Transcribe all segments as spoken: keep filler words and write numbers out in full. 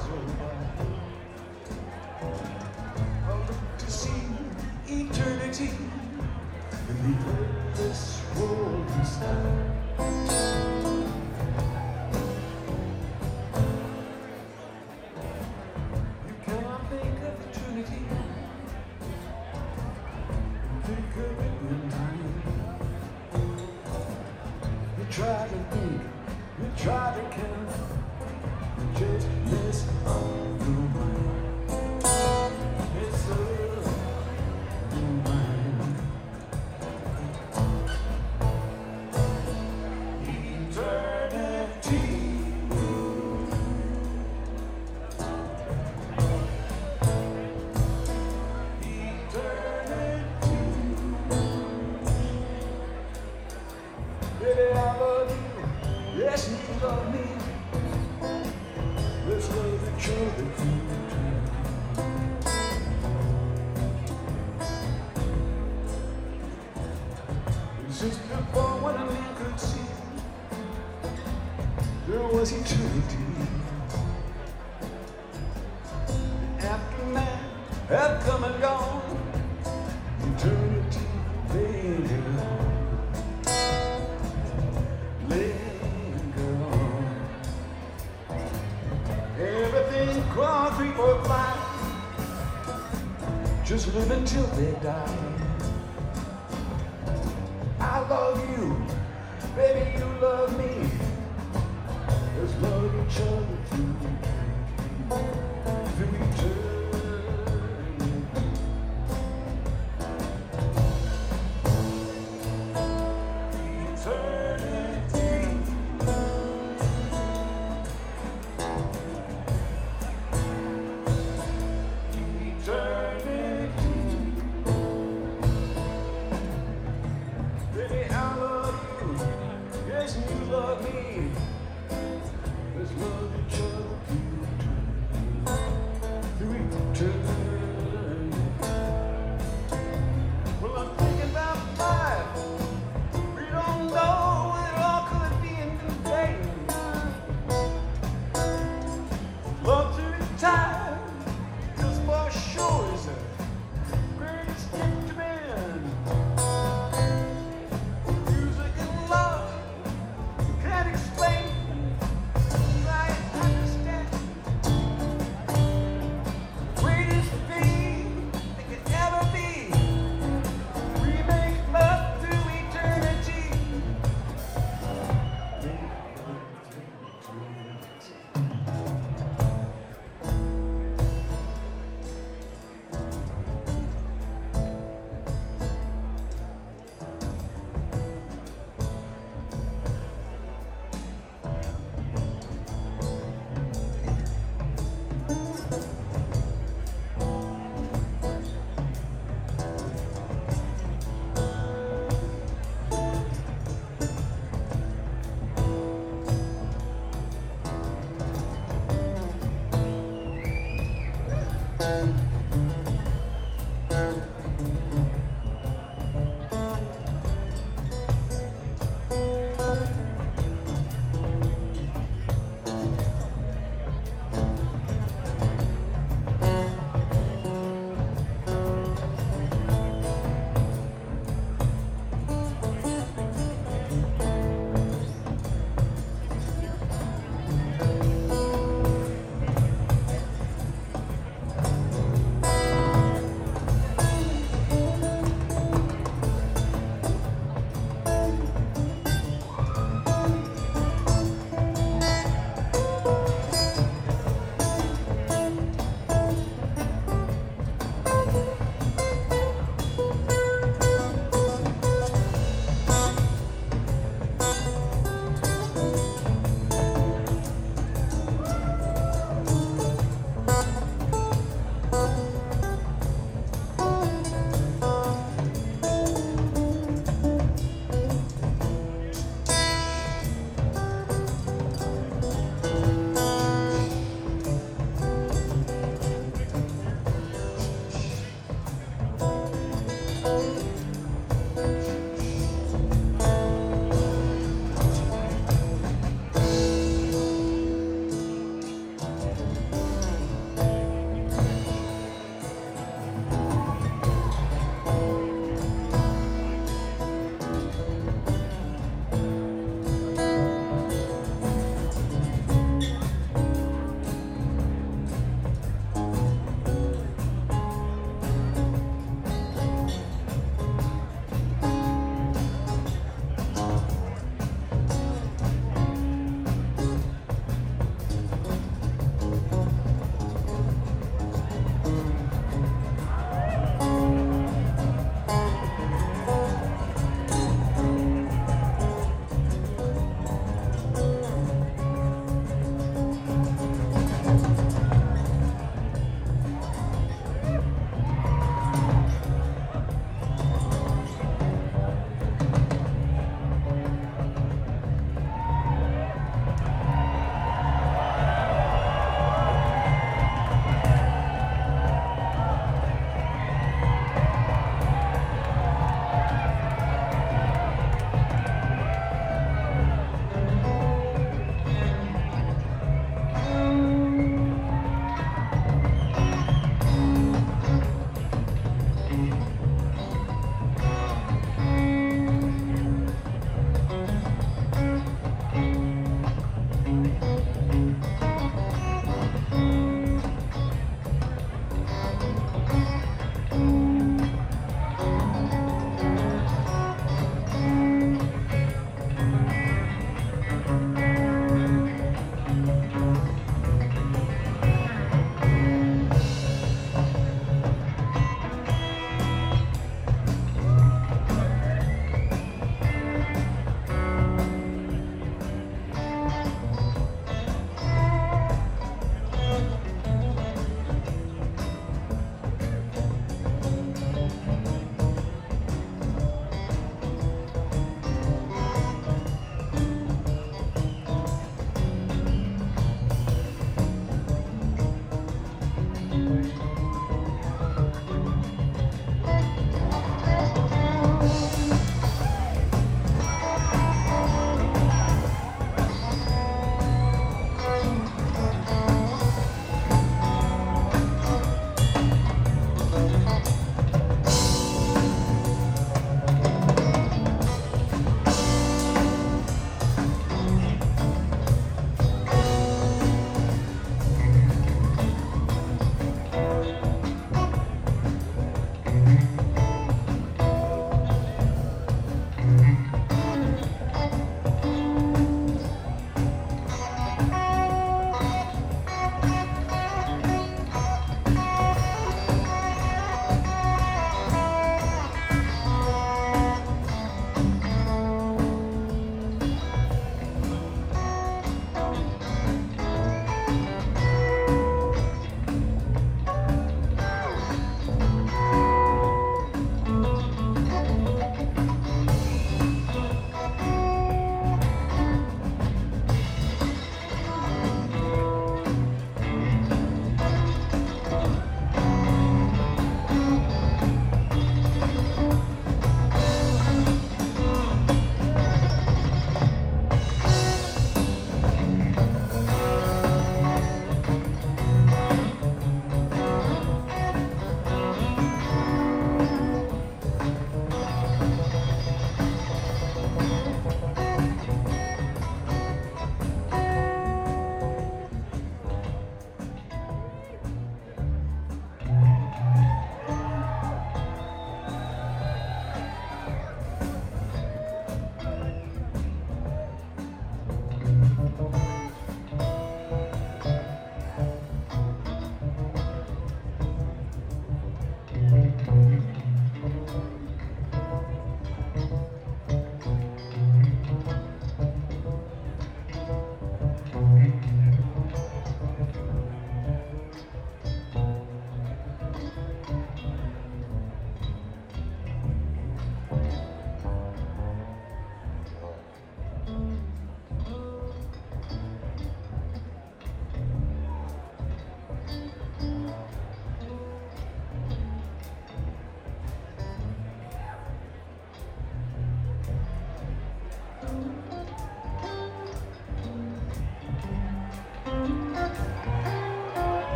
stars roll by. I look to see eternity in the endless rolling sky. You cannot think of eternity, think of it in time. You try to think, you try to count, you just miss all your mind. It's a your mind. Eternity. Eternity. Baby, I love you. Yes, you love me. Let's love each other through time. Since before when a man could see, there was eternity. After man had come and gone, eternity lingered on. Everything crawled, creep or fly, just live until they die. I love you, baby, you love me. Let's love each other through, through eternity. Baby, I love you. Yes, you love me. Let's love each other through time.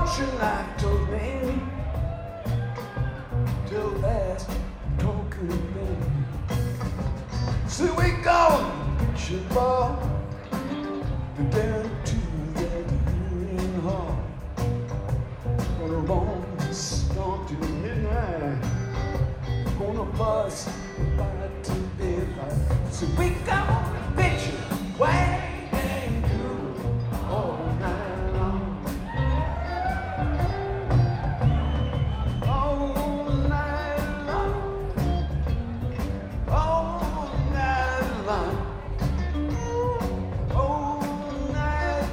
you not told me till last talking baby. So we go get your ball down to that hearing hall. Gonna roam this storm till midnight. Gonna bust right to bedlight. So we gonna bet you way and cool all night long. All night long. All night long. All night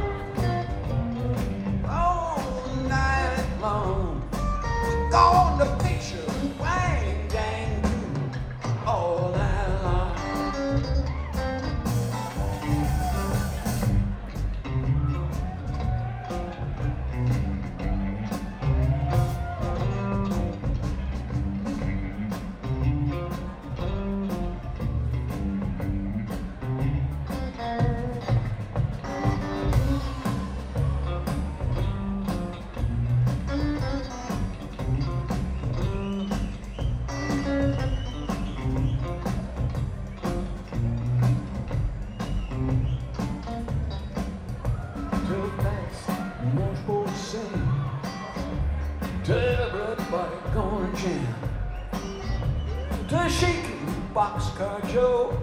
long. All night long. We're gonna bet you way and cool all night long. Till fast, no supposed to sing. Tell everybody gonna jam. To shaking Boxcar Joe,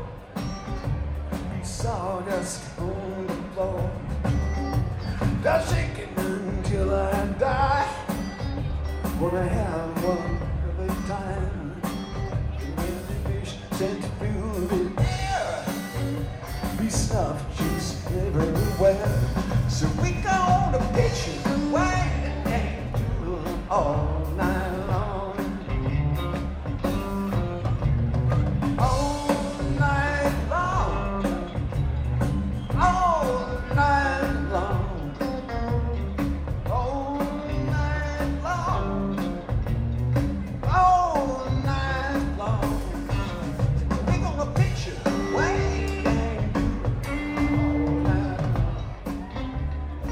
sawdust on the floor. To shaking until I die. Gonna have one of a time. When the fish sent through the air, be snuff juice everywhere. So we gonna pitch it way and do all night long. All night long. All night long. All night long. All night long. We gonna pitch it way and do all night long.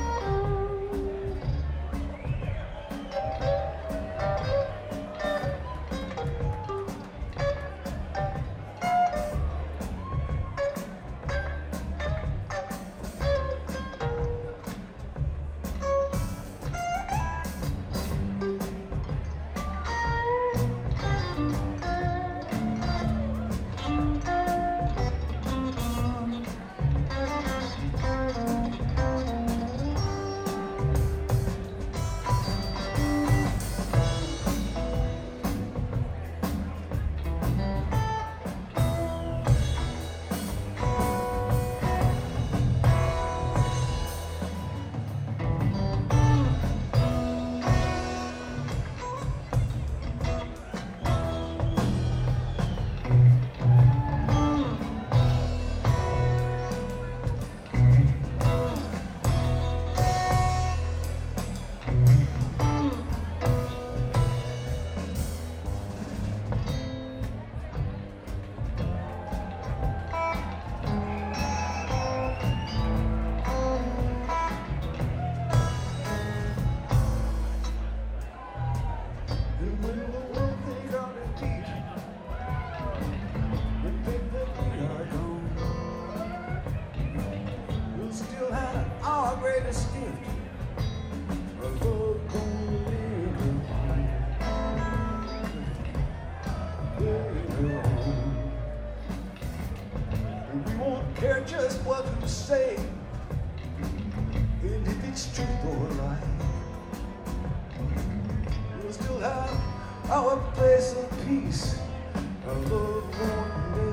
And when the world think on the teeth, we think that we are gone. We'll still have our greatest gift, a love gonna linger on, linger on. And we won't care just what you say, and if it's truth or lie. We'll still have our place of peace. Our love won't live.